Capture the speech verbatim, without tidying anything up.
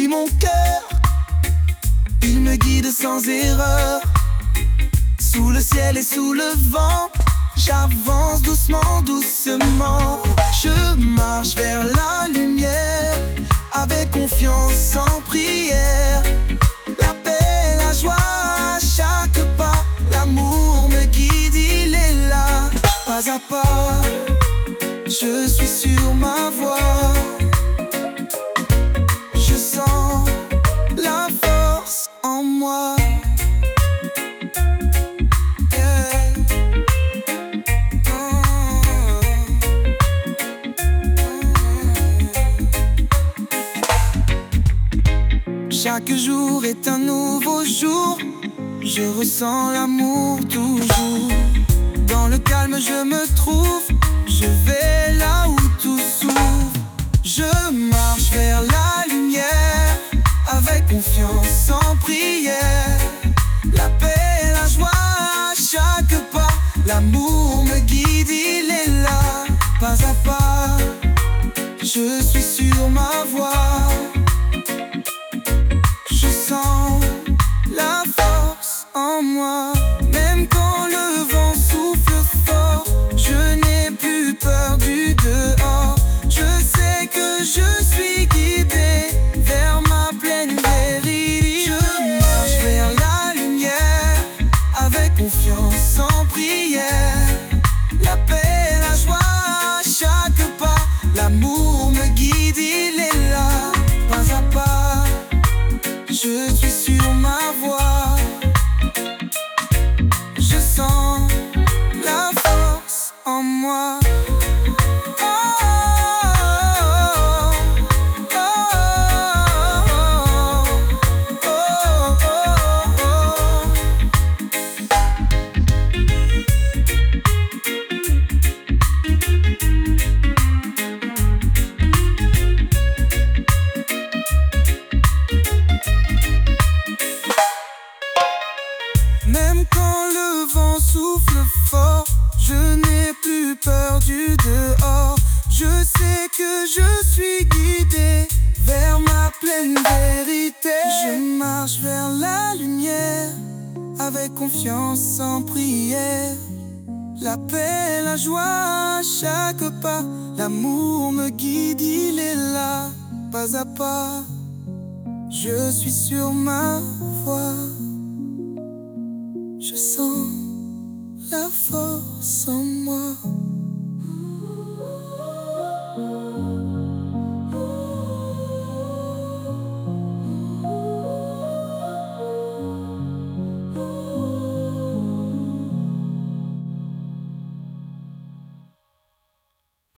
remplit mon cœur. Il me guide sans erreur. Sous le ciel et sous le vent, j'avance doucement, doucement. Je marche vers la lumière, avec confiance, sans prière. La paix, la joie à chaque pas. L'amour me guide, il est là. Pas à pas, je suis sur ma voie. Je sens la force en moi. Chaque jour est un nouveau jour. Je ressens l'amour toujours. Dans le calme je me trouve. Je vais là où tout s'ouvre. Je marche vers la lumière, avec confiance, sans prière. La paix, la joie à chaque pas. L'amour me guide, il est là. Pas à pas, je suis sur ma voie. Je sens la force en moi. Même quand le vent souffle fort, je n'ai plus peur du dehors. Je sais que je suis guidé vers ma pleine vérité. Je marche vers la lumière, avec confiance, sans prière. La paix, la joie à chaque pas. L'amour me guide, il est là. Pas à pas, je suis sur ma voie. Je sens la force en moi. Oh, oh, oh, oh, oh, oh. Même quand le vent souffle fort, je n'ai plus peur du dehors. Je sais que je suis guidé vers ma pleine vérité. Je marche vers la lumière, avec confiance, sans prière. La paix, la joie à chaque pas. L'amour me guide, il est là. Pas à pas, je suis sur ma voie. Je sens la force en moi.